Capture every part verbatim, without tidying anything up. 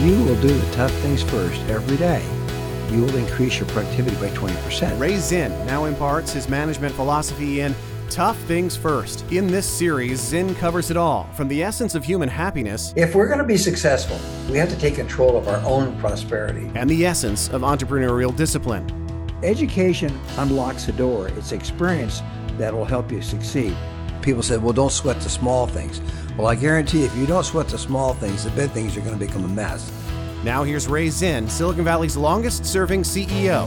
you will do the tough things first every day, you will increase your productivity by twenty percent. Ray Zinn now imparts his management philosophy in Tough Things First. In this series, Zinn covers it all, from the essence of human happiness. If we're going to be successful, we have to take control of our own prosperity. And the essence of entrepreneurial discipline. Education unlocks the door. It's experience that will help you succeed. People said, well, don't sweat the small things. Well, I guarantee if you don't sweat the small things, the big things are going to become a mess. Now here's Ray Zinn, Silicon Valley's longest-serving C E O.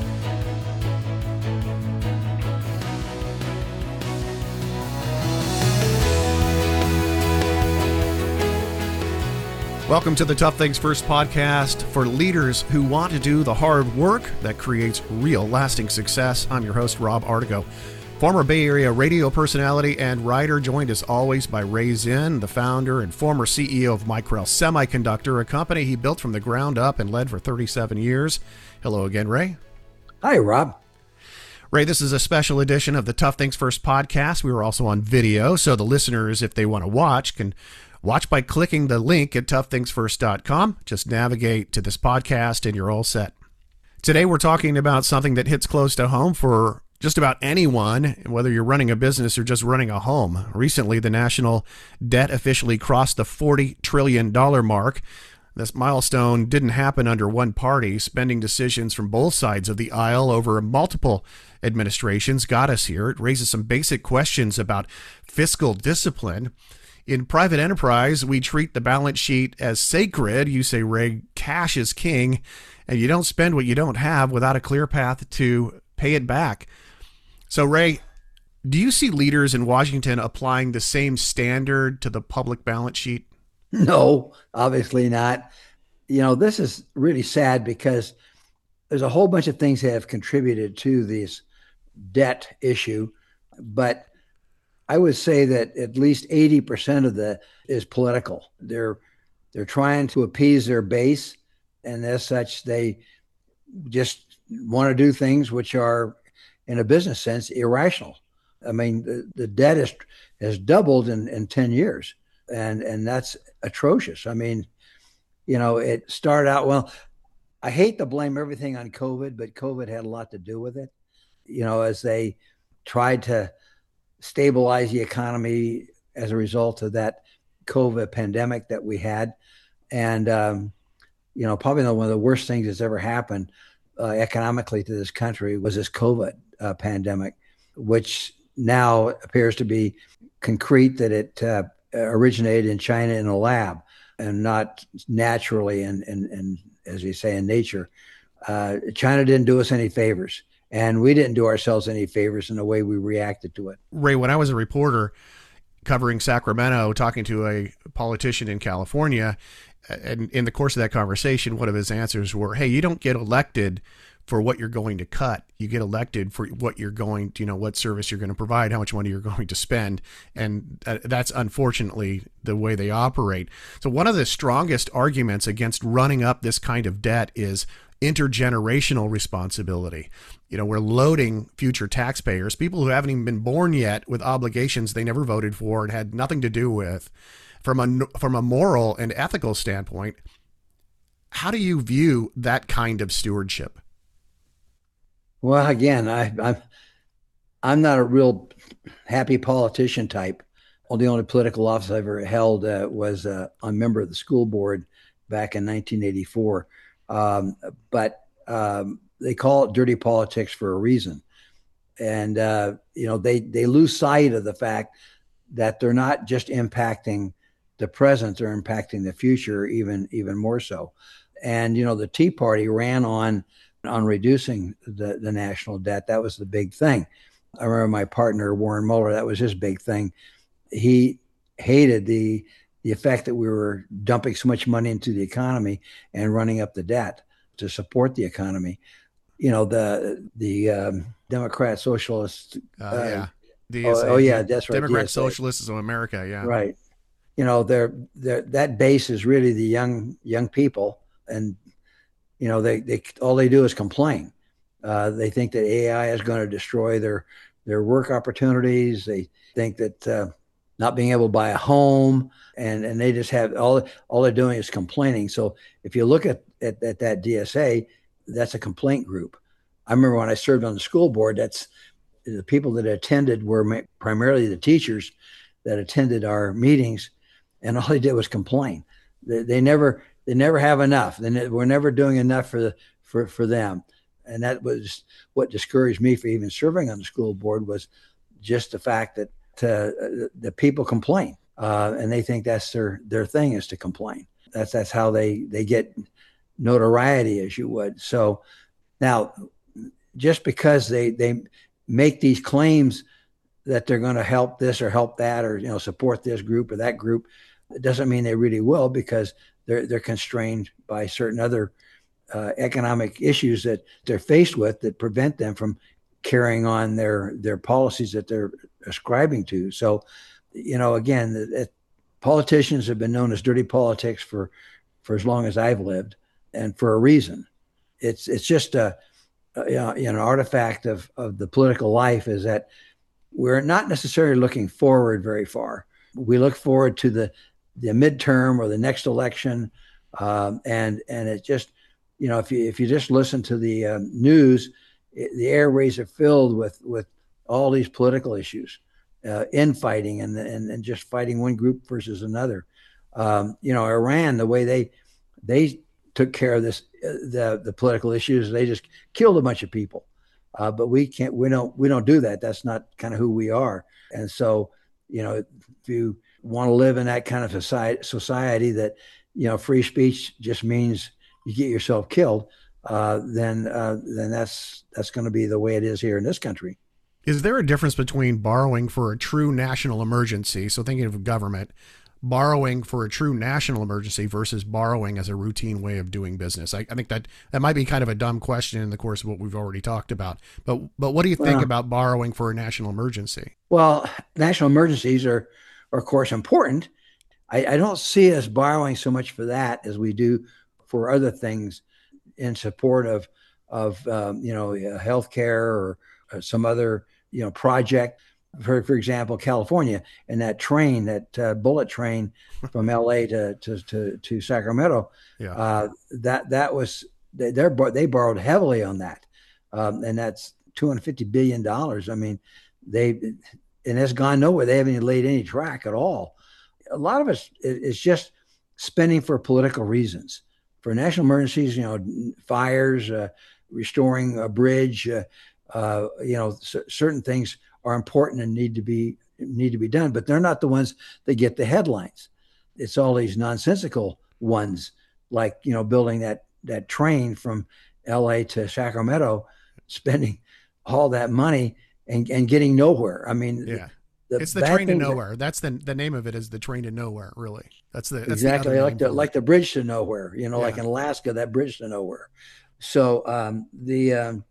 Welcome to the Tough Things First podcast for leaders who want to do the hard work that creates real lasting success. I'm your host, Rob Artigo, former Bay Area radio personality and writer, joined as always by Ray Zinn, the founder and former C E O of Micrel Semiconductor, a company he built from the ground up and led for thirty-seven years. Hello again, Ray. Hi, Rob. Ray, this is a special edition of the Tough Things First podcast. We were also on video, so the listeners, if they want to watch, can watch by clicking the link at tough things first dot com. Just navigate to this podcast and you're all set. Today we're talking about something that hits close to home for just about anyone, whether you're running a business or just running a home. Recently, the national debt officially crossed the forty trillion dollars mark. This milestone didn't happen under one party. Spending decisions from both sides of the aisle over multiple administrations got us here. It raises some basic questions about fiscal discipline. In private enterprise, we treat the balance sheet as sacred. You say, Ray, cash is king, and you don't spend what you don't have without a clear path to pay it back. So, Ray, do you see leaders in Washington applying the same standard to the public balance sheet? No, obviously not. You know, this is really sad because there's a whole bunch of things that have contributed to this debt issue, but I would say that at least eighty percent of the is political. They're they're trying to appease their base, and as such, they just want to do things which are, in a business sense, irrational. I mean, the, the debt is, has doubled in, in ten years, and and that's atrocious. I mean, you know, it started out, well, I hate to blame everything on COVID, but COVID had a lot to do with it. You know, as they tried to stabilize the economy as a result of that COVID pandemic that we had. And, um, you know, probably one of the worst things that's ever happened uh, economically to this country was this COVID uh, pandemic, which now appears to be concrete that it uh, originated in China in a lab and not naturally in, in, in as we say, in nature. Uh, China didn't do us any favors. And we didn't do ourselves any favors in the way we reacted to it. Ray, when I was a reporter covering Sacramento, talking to a politician in California, and in the course of that conversation, one of his answers were, hey, you don't get elected for what you're going to cut. You get elected for what you're going to, you know, what service you're going to provide, how much money you're going to spend. And that's unfortunately the way they operate. So one of the strongest arguments against running up this kind of debt is intergenerational responsibility. You know, we're loading future taxpayers, people who haven't even been born yet, with obligations they never voted for and had nothing to do with. From a, from a moral and ethical standpoint, how do you view that kind of stewardship? Well, again, I, I'm I'm not a real happy politician type. Well, the only political office I ever held uh, was uh, a member of the school board back in nineteen eighty-four. Um, but um, they call it dirty politics for a reason. And, uh, you know, they, they lose sight of the fact that they're not just impacting the present, they're impacting the future even, even more so. And, you know, the Tea Party ran on, on reducing the, the national debt. That was the big thing. I remember my partner, Warren Muller, that was his big thing. He hated the the effect that we were dumping so much money into the economy and running up the debt to support the economy. You know, the the um, Democrat Socialists. Uh, uh, yeah. D S A, oh, oh, yeah, that's right. Democrat D S A. Socialists of America, yeah. Right. You know, they're, they're, that base is really the young young people. And, you know, they, they all they do is complain. Uh, they think that A I is going to destroy their, their work opportunities. They think that, uh, not being able to buy a home, and and they just have all all they're doing is complaining. So if you look at at, at that D S A, that's a complaint group. I remember when I served on the school board, that's the people that attended were primarily the teachers that attended our meetings, and all they did was complain. They, they never they never have enough. They, we're never doing enough for the for for them, and that was what discouraged me for even serving on the school board, was just the fact that uh, the people complain, uh, and they think that's their their thing, is to complain. That's that's how they they get notoriety, as you would. So now, just because they they make these claims that they're going to help this or help that, or, you know, support this group or that group, it doesn't mean they really will, because they're they're constrained by certain other uh, economic issues that they're faced with that prevent them from carrying on their their policies that they're ascribing to. So, you know, again, the, the politicians have been known as dirty politics for for as long as I've lived, and for a reason. It's it's just a, a you know, an artifact of of the political life, is that we're not necessarily looking forward very far. We look forward to the the midterm or the next election, um, and and it just, you know, if you if you just listen to the um, news, it, the airways are filled with with all these political issues, uh, infighting, and, and and just fighting one group versus another. Um, you know, Iran, the way they they took care of this, uh, the the political issues, they just killed a bunch of people. Uh, but we can't, we don't, we don't do that. That's not kind of who we are. And so, you know, if you want to live in that kind of society, society that, you know, free speech just means you get yourself killed, uh, then, uh, then that's, that's going to be the way it is here in this country. Is there a difference between borrowing for a true national emergency, so thinking of government, borrowing for a true national emergency versus borrowing as a routine way of doing business? I, I think that that might be kind of a dumb question in the course of what we've already talked about. But but what do you think well, about borrowing for a national emergency? Well, national emergencies are, are of course, important. I, I don't see us borrowing so much for that as we do for other things in support of of um, you know, healthcare or, or some other, you know, project. For for example, California, and that train, that uh, bullet train from L A to to to, to Sacramento, yeah. uh, that that was they they borrowed heavily on that, um, and that's two hundred fifty billion dollars. I mean, they and it's gone nowhere. They haven't laid any track at all. A lot of us is just spending for political reasons, for national emergencies. You know, fires, uh, restoring a bridge, uh, uh, you know, c- certain things are important and need to be need to be done, but they're not the ones that get the headlines. It's all these nonsensical ones, like, you know, building that that train from L A to Sacramento, spending all that money and, and getting nowhere. I mean, yeah, the it's the train to nowhere. That, that's the the name of it, is the train to nowhere. Really, that's the that's exactly the like the like the bridge to nowhere. You know, yeah. Like in Alaska, that bridge to nowhere. So um, the um,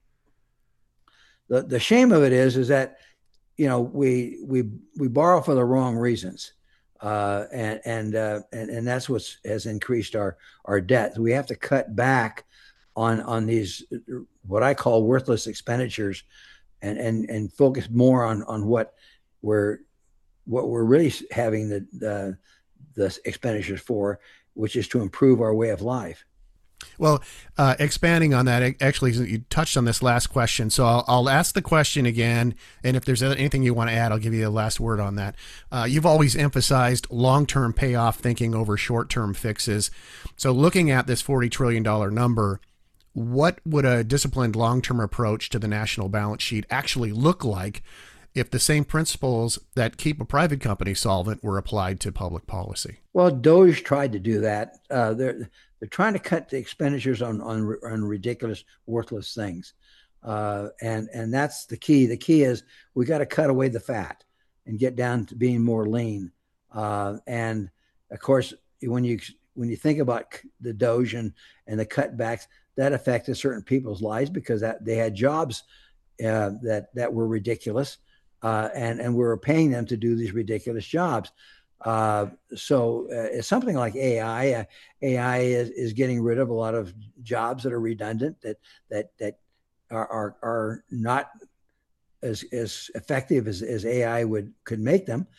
The, the shame of it is, is that, you know, we we we borrow for the wrong reasons, uh, and and, uh, and and that's what has increased our our debt. We have to cut back on on these, what I call worthless expenditures, and and and focus more on on what we're what we're really having the the, the expenditures for, which is to improve our way of life. Well, uh, expanding on that, actually, you touched on this last question, so I'll, I'll ask the question again, and if there's anything you want to add, I'll give you the last word on that. Uh, you've always emphasized long-term payoff thinking over short-term fixes. So looking at this forty trillion dollars number, what would a disciplined long-term approach to the national balance sheet actually look like if the same principles that keep a private company solvent were applied to public policy? Well, DOGE tried to do that. Uh, they're they're trying to cut the expenditures on on, on ridiculous, worthless things, uh, and and that's the key. The key is we got to cut away the fat and get down to being more lean. Uh, and of course, when you when you think about the DOGE and, and the cutbacks, that affected certain people's lives because that they had jobs uh, that that were ridiculous. Uh, and, and we were paying them to do these ridiculous jobs. Uh, so uh, it's something like A I. Uh, A I is, is getting rid of a lot of jobs that are redundant, that that that are are, are not as as effective as, as A I would could make them.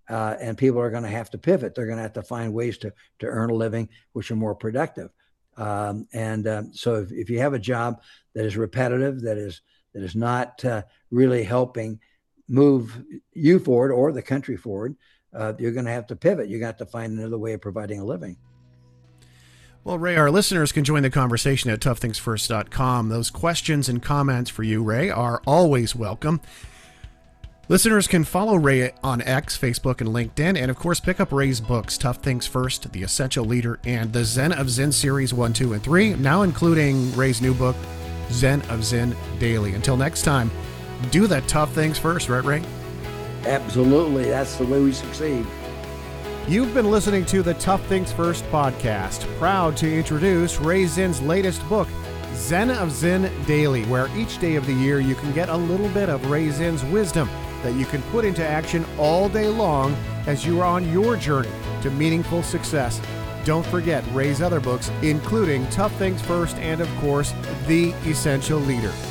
uh, and people are going to have to pivot. They're going to have to find ways to to earn a living which are more productive. Um, and um, so if, if you have a job that is repetitive, that is that is not uh, really helping move you forward or the country forward, uh, you're going to have to pivot. You're going to have to find another way of providing a living. Well, Ray, our listeners can join the conversation at tough things first dot com. Those questions and comments for you, Ray, are always welcome. Listeners can follow Ray on X, Facebook, and LinkedIn, and of course pick up Ray's books, Tough Things First, The Essential Leader, and the Zen of Zen Series one, two, and three, now including Ray's new book, Zen of Zen Daily. Until next time, do the tough things first, right, Ray? Absolutely. That's the way we succeed. You've been listening to the Tough Things First podcast, proud to introduce Ray Zen's latest book, Zen of Zen Daily, where each day of the year you can get a little bit of Ray Zen's wisdom that you can put into action all day long as you are on your journey to meaningful success. Don't forget Ray's other books, including Tough Things First and, of course, The Essential Leader.